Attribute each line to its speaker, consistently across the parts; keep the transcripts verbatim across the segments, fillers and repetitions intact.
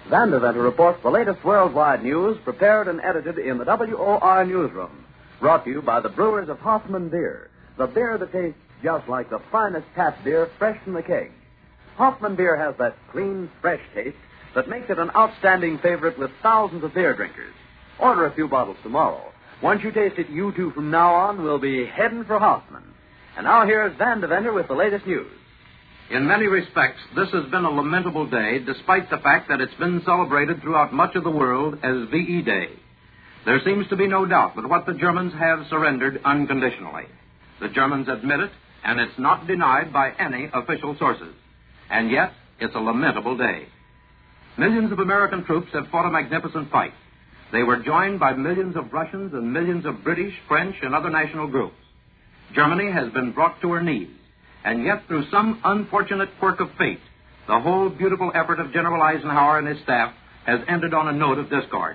Speaker 1: Vandeventer reports the latest worldwide news prepared and edited in the W O R newsroom. Brought to you by the brewers of Hoffman Beer, the beer that tastes just like the finest tap beer fresh from the keg. Hoffman Beer has that clean, fresh taste that makes it an outstanding favorite with thousands of beer drinkers. Order a few bottles tomorrow. Once you taste it, you too from now on will be heading for Hoffman. And now here's Vandeventer with the latest news.
Speaker 2: In many respects, this has been a lamentable day, despite the fact that it's been celebrated throughout much of the world as V E Day. There seems to be no doubt but what the Germans have surrendered unconditionally. The Germans admit it, and it's not denied by any official sources. And yet, it's a lamentable day. Millions of American troops have fought a magnificent fight. They were joined by millions of Russians and millions of British, French, and other national groups. Germany has been brought to her knees. And yet, through some unfortunate quirk of fate, the whole beautiful effort of General Eisenhower and his staff has ended on a note of discord.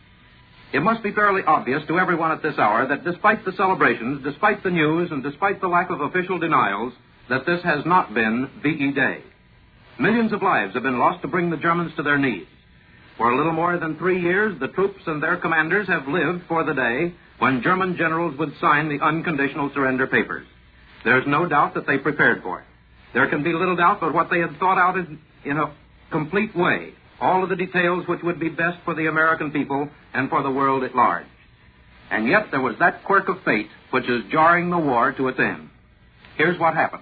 Speaker 2: It must be fairly obvious to everyone at this hour that despite the celebrations, despite the news, and despite the lack of official denials, that this has not been V E Day. Millions of lives have been lost to bring the Germans to their knees. For a little more than three years, the troops and their commanders have lived for the day when German generals would sign the unconditional surrender papers. There's no doubt that they prepared for it. There can be little doubt but what they had thought out in, in a complete way, all of the details which would be best for the American people and for the world at large. And yet there was that quirk of fate which is jarring the war to its end. Here's what happened.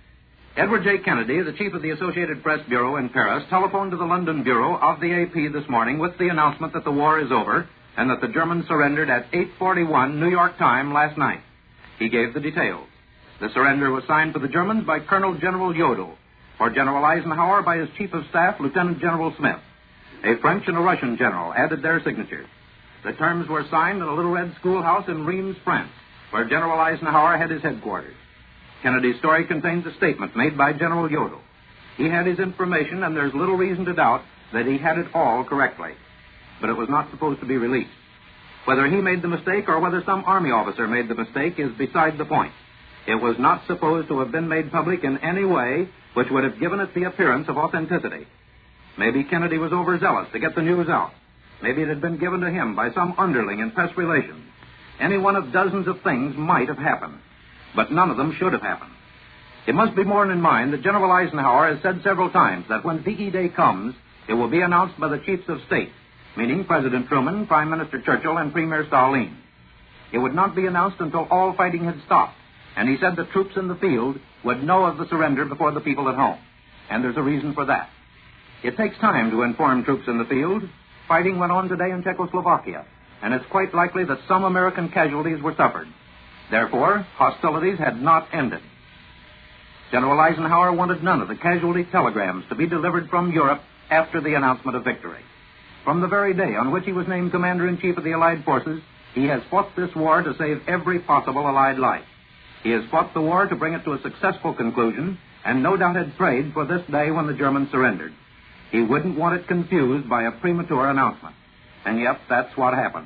Speaker 2: Edward J. Kennedy, the chief of the Associated Press Bureau in Paris, telephoned to the London Bureau of the A P this morning with the announcement that the war is over and that the Germans surrendered at eight forty-one New York time last night. He gave the details. The surrender was signed for the Germans by Colonel General Jodl, for General Eisenhower by his Chief of Staff, Lieutenant General Smith. A French and a Russian general added their signatures. The terms were signed in a little red schoolhouse in Reims, France, where General Eisenhower had his headquarters. Kennedy's story contains a statement made by General Jodl. He had his information, and there's little reason to doubt that he had it all correctly. But it was not supposed to be released. Whether he made the mistake or whether some Army officer made the mistake is beside the point. It was not supposed to have been made public in any way which would have given it the appearance of authenticity. Maybe Kennedy was overzealous to get the news out. Maybe it had been given to him by some underling in press relations. Any one of dozens of things might have happened, but none of them should have happened. It must be borne in mind that General Eisenhower has said several times that when V E Day comes, it will be announced by the chiefs of state, meaning President Truman, Prime Minister Churchill, and Premier Stalin. It would not be announced until all fighting had stopped. And he said the troops in the field would know of the surrender before the people at home. And there's a reason for that. It takes time to inform troops in the field. Fighting went on today in Czechoslovakia, and it's quite likely that some American casualties were suffered. Therefore, hostilities had not ended. General Eisenhower wanted none of the casualty telegrams to be delivered from Europe after the announcement of victory. From the very day on which he was named Commander-in-Chief of the Allied Forces, he has fought this war to save every possible Allied life. He has fought the war to bring it to a successful conclusion, and no doubt had prayed for this day when the Germans surrendered. He wouldn't want it confused by a premature announcement. And yet, that's what happened.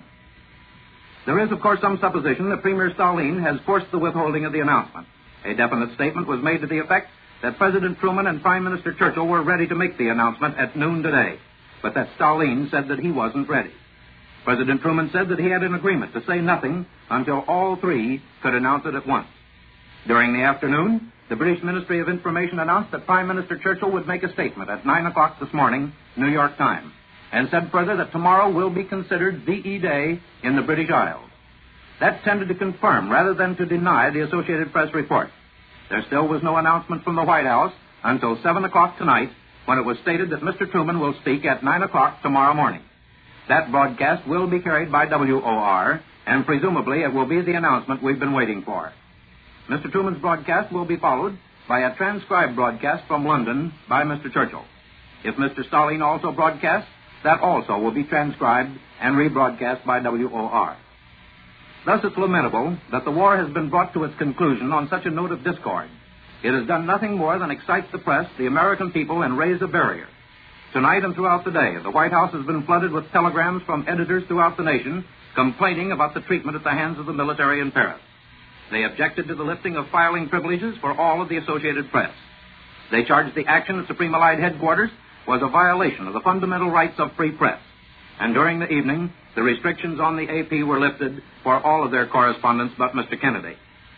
Speaker 2: There is, of course, some supposition that Premier Stalin has forced the withholding of the announcement. A definite statement was made to the effect that President Truman and Prime Minister Churchill were ready to make the announcement at noon today, but that Stalin said that he wasn't ready. President Truman said that he had an agreement to say nothing until all three could announce it at once. During the afternoon, the British Ministry of Information announced that Prime Minister Churchill would make a statement at nine o'clock this morning, New York time, and said further that tomorrow will be considered V E Day in the British Isles. That tended to confirm rather than to deny the Associated Press report. There still was no announcement from the White House until seven o'clock tonight, when it was stated that Mister Truman will speak at nine o'clock tomorrow morning. That broadcast will be carried by W O R, and presumably it will be the announcement we've been waiting for. Mister Truman's broadcast will be followed by a transcribed broadcast from London by Mister Churchill. If Mister Stalin also broadcasts, that also will be transcribed and rebroadcast by W O R. Thus, it's lamentable that the war has been brought to its conclusion on such a note of discord. It has done nothing more than excite the press, the American people, and raise a barrier. Tonight and throughout the day, the White House has been flooded with telegrams from editors throughout the nation complaining about the treatment at the hands of the military in Paris. They objected to the lifting of filing privileges for all of the Associated Press. They charged the action at Supreme Allied Headquarters was a violation of the fundamental rights of free press. And during the evening, the restrictions on the A P were lifted for all of their correspondents but Mister Kennedy.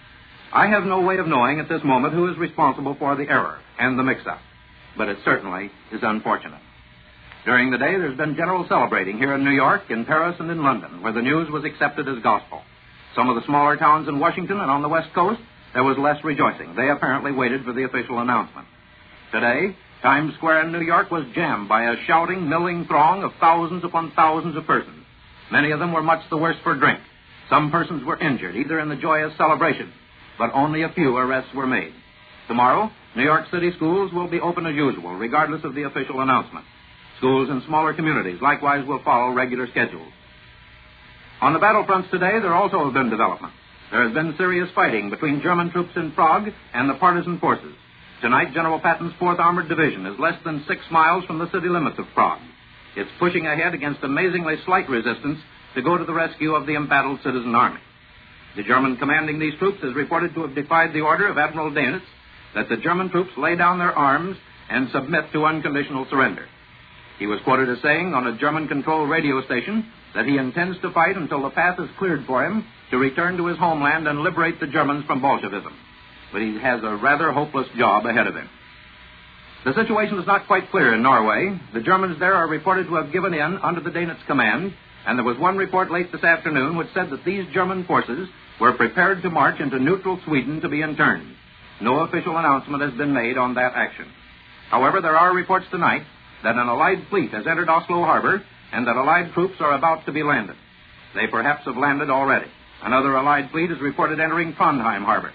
Speaker 2: I have no way of knowing at this moment who is responsible for the error and the mix-up, but it certainly is unfortunate. During the day, there's been general celebrating here in New York, in Paris, and in London, where the news was accepted as gospel. Some of the smaller towns in Washington and on the West Coast, there was less rejoicing. They apparently waited for the official announcement. Today, Times Square in New York was jammed by a shouting, milling throng of thousands upon thousands of persons. Many of them were much the worse for drink. Some persons were injured, either in the joyous celebration, but only a few arrests were made. Tomorrow, New York City schools will be open as usual, regardless of the official announcement. Schools in smaller communities likewise will follow regular schedules. On the battlefronts today, there also have been developments. There has been serious fighting between German troops in Prague and the partisan forces. Tonight, General Patton's fourth Armored Division is less than six miles from the city limits of Prague. It's pushing ahead against amazingly slight resistance to go to the rescue of the embattled citizen army. The German commanding these troops is reported to have defied the order of Admiral Dönitz that the German troops lay down their arms and submit to unconditional surrender. He was quoted as saying on a German-controlled radio station that he intends to fight until the path is cleared for him to return to his homeland and liberate the Germans from Bolshevism. But he has a rather hopeless job ahead of him. The situation is not quite clear in Norway. The Germans there are reported to have given in under the Dönitz command, and there was one report late this afternoon which said that these German forces were prepared to march into neutral Sweden to be interned. No official announcement has been made on that action. However, there are reports tonight that an Allied fleet has entered Oslo harbor and that Allied troops are about to be landed. They perhaps have landed already. Another Allied fleet is reported entering Trondheim harbor.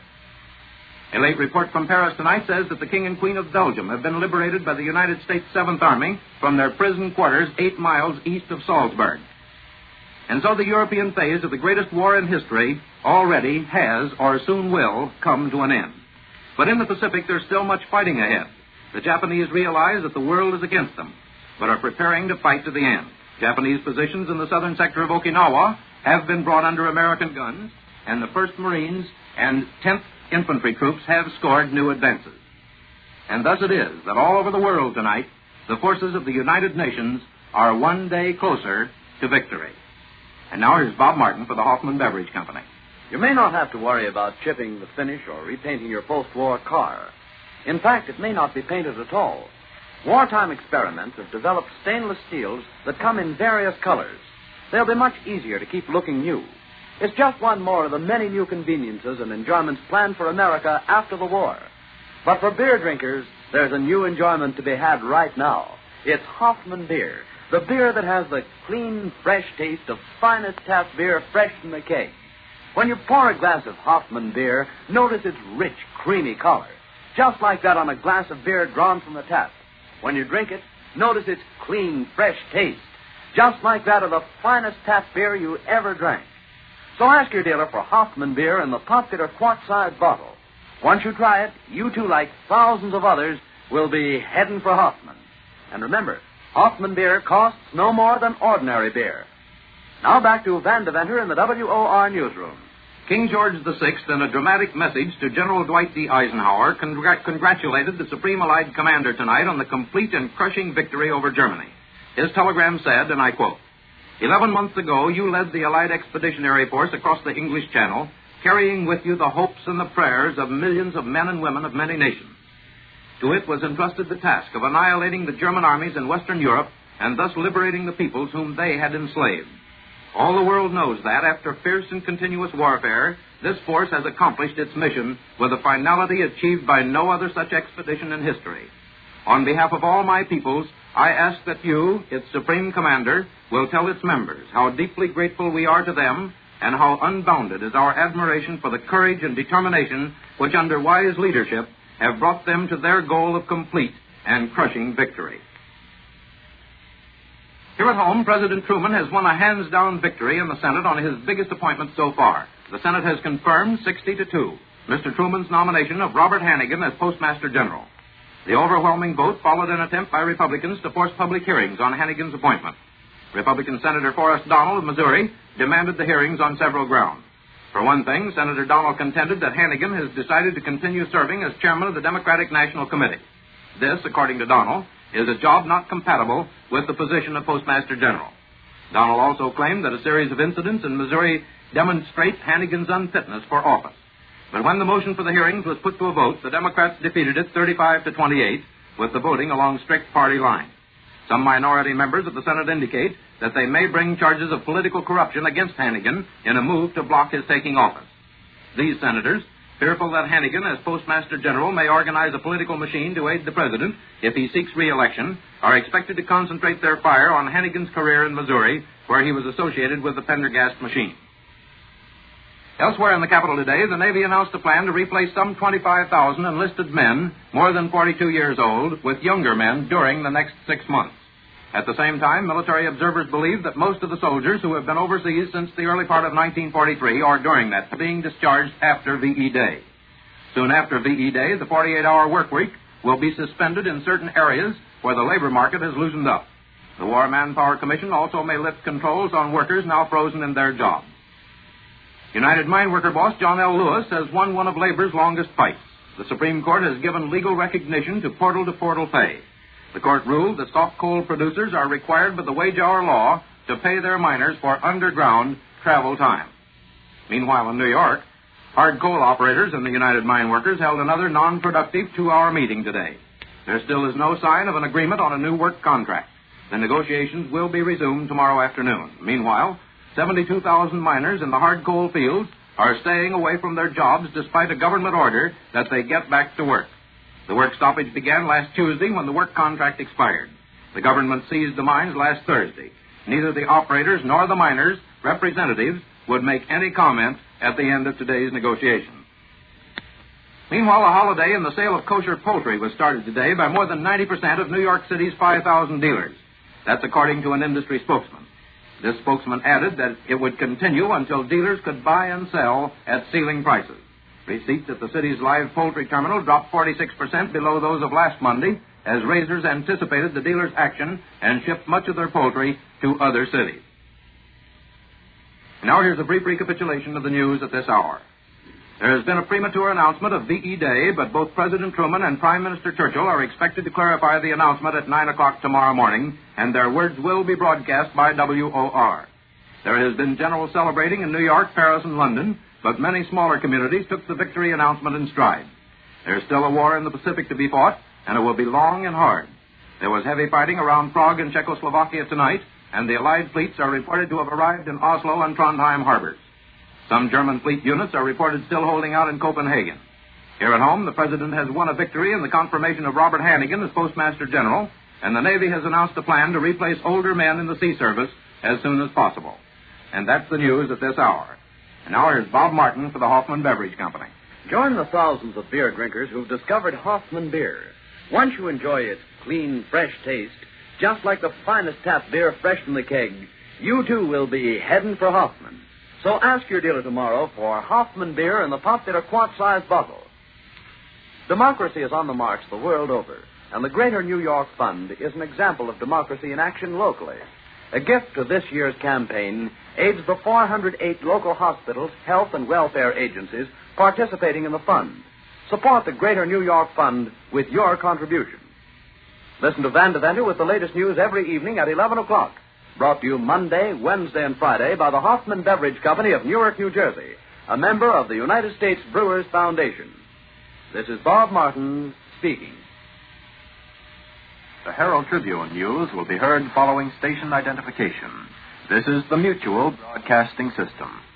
Speaker 2: A late report from Paris tonight says that the King and Queen of Belgium have been liberated by the United States Seventh Army from their prison quarters eight miles east of Salzburg. And so the European phase of the greatest war in history already has, or soon will, come to an end. But in the Pacific, there's still much fighting ahead. The Japanese realize that the world is against them, but are preparing to fight to the end. Japanese positions in the southern sector of Okinawa have been brought under American guns, and the first Marines and tenth Infantry troops have scored new advances. And thus it is that all over the world tonight, the forces of the United Nations are one day closer to victory. And now here's Bob Martin for the Hoffman Beverage Company.
Speaker 1: You may not have to worry about chipping the finish or repainting your post-war car. In fact, it may not be painted at all. Wartime experiments have developed stainless steels that come in various colors. They'll be much easier to keep looking new. It's just one more of the many new conveniences and enjoyments planned for America after the war. But for beer drinkers, there's a new enjoyment to be had right now. It's Hoffman beer, the beer that has the clean, fresh taste of finest tap beer fresh from the keg. When you pour a glass of Hoffman beer, notice its rich, creamy color, just like that on a glass of beer drawn from the tap. When you drink it, notice its clean, fresh taste, just like that of the finest tap beer you ever drank. So ask your dealer for Hoffman beer in the popular quart-sized bottle. Once you try it, you too, like thousands of others, will be heading for Hoffman. And remember, Hoffman beer costs no more than ordinary beer. Now back to Van Deventer in the W O R newsroom.
Speaker 2: King George the Sixth, in a dramatic message to General Dwight D. Eisenhower, congr- congratulated the Supreme Allied Commander tonight on the complete and crushing victory over Germany. His telegram said, and I quote, Eleven months ago, you led the Allied Expeditionary Force across the English Channel, carrying with you the hopes and the prayers of millions of men and women of many nations. To it was entrusted the task of annihilating the German armies in Western Europe and thus liberating the peoples whom they had enslaved. All the world knows that, after fierce and continuous warfare, this force has accomplished its mission with a finality achieved by no other such expedition in history. On behalf of all my peoples, I ask that you, its Supreme Commander, will tell its members how deeply grateful we are to them and how unbounded is our admiration for the courage and determination which, under wise leadership, have brought them to their goal of complete and crushing victory. Here at home, President Truman has won a hands-down victory in the Senate on his biggest appointment so far. The Senate has confirmed sixty to two Mister Truman's nomination of Robert Hannigan as Postmaster General. The overwhelming vote followed an attempt by Republicans to force public hearings on Hannigan's appointment. Republican Senator Forrest Donnell of Missouri demanded the hearings on several grounds. For one thing, Senator Donnell contended that Hannigan has decided to continue serving as chairman of the Democratic National Committee. This, according to Donnell, is a job not compatible with the position of Postmaster General. Donnell also claimed that a series of incidents in Missouri demonstrate Hannigan's unfitness for office. But when the motion for the hearings was put to a vote, the Democrats defeated it thirty-five to twenty-eight, with the voting along strict party lines. Some minority members of the Senate indicate that they may bring charges of political corruption against Hannigan in a move to block his taking office. These senators, fearful that Hannigan, as Postmaster General, may organize a political machine to aid the president if he seeks re-election, are expected to concentrate their fire on Hannigan's career in Missouri, where he was associated with the Pendergast machine. Elsewhere in the capital today, the Navy announced a plan to replace some twenty-five thousand enlisted men, more than forty-two years old, with younger men during the next six months. At the same time, military observers believe that most of the soldiers who have been overseas since the early part of nineteen forty-three or during that being discharged after V E Day. Soon after V E Day, the forty-eight hour work week will be suspended in certain areas where the labor market has loosened up. The War Manpower Commission also may lift controls on workers now frozen in their jobs. United Mine Worker boss John L. Lewis has won one of labor's longest fights. The Supreme Court has given legal recognition to portal-to-portal pay. The court ruled that soft coal producers are required by the wage-hour law to pay their miners for underground travel time. Meanwhile, in New York, hard coal operators and the United Mine Workers held another non-productive two-hour meeting today. There still is no sign of an agreement on a new work contract. The negotiations will be resumed tomorrow afternoon. Meanwhile, seventy-two thousand miners in the hard coal fields are staying away from their jobs despite a government order that they get back to work. The work stoppage began last Tuesday when the work contract expired. The government seized the mines last Thursday. Neither the operators nor the miners' representatives would make any comment at the end of today's negotiations. Meanwhile, a holiday in the sale of kosher poultry was started today by more than ninety percent of New York City's five thousand dealers. That's according to an industry spokesman. This spokesman added that it would continue until dealers could buy and sell at ceiling prices. Receipts at the city's live poultry terminal dropped forty-six percent below those of last Monday, as raisers anticipated the dealers' action and shipped much of their poultry to other cities. Now here's a brief recapitulation of the news at this hour. There has been a premature announcement of V E Day, but both President Truman and Prime Minister Churchill are expected to clarify the announcement at nine o'clock tomorrow morning, and their words will be broadcast by W O R. There has been general celebrating in New York, Paris, and London, but many smaller communities took the victory announcement in stride. There's still a war in the Pacific to be fought, and it will be long and hard. There was heavy fighting around Prague and Czechoslovakia tonight, and the Allied fleets are reported to have arrived in Oslo and Trondheim harbors. Some German fleet units are reported still holding out in Copenhagen. Here at home, the President has won a victory in the confirmation of Robert Hannigan as Postmaster General, and the Navy has announced a plan to replace older men in the sea service as soon as possible. And that's the news at this hour. And now here's Bob Martin for the Hoffman Beverage Company.
Speaker 1: Join the thousands of beer drinkers who've discovered Hoffman beer. Once you enjoy its clean, fresh taste, just like the finest tap beer fresh from the keg, you too will be heading for Hoffman. So ask your dealer tomorrow for Hoffman beer in the popular quart-sized bottle. Democracy is on the march the world over, and the Greater New York Fund is an example of democracy in action locally. A gift to this year's campaign aids the four hundred eight local hospitals, health, and welfare agencies participating in the fund. Support the Greater New York Fund with your contribution. Listen to Van Deventer with the latest news every evening at eleven o'clock. Brought to you Monday, Wednesday, and Friday by the Hoffman Beverage Company of Newark, New Jersey, a member of the United States Brewers Foundation. This is Bob Martin speaking.
Speaker 3: The Herald Tribune news will be heard following station identification. This is the Mutual Broadcasting System.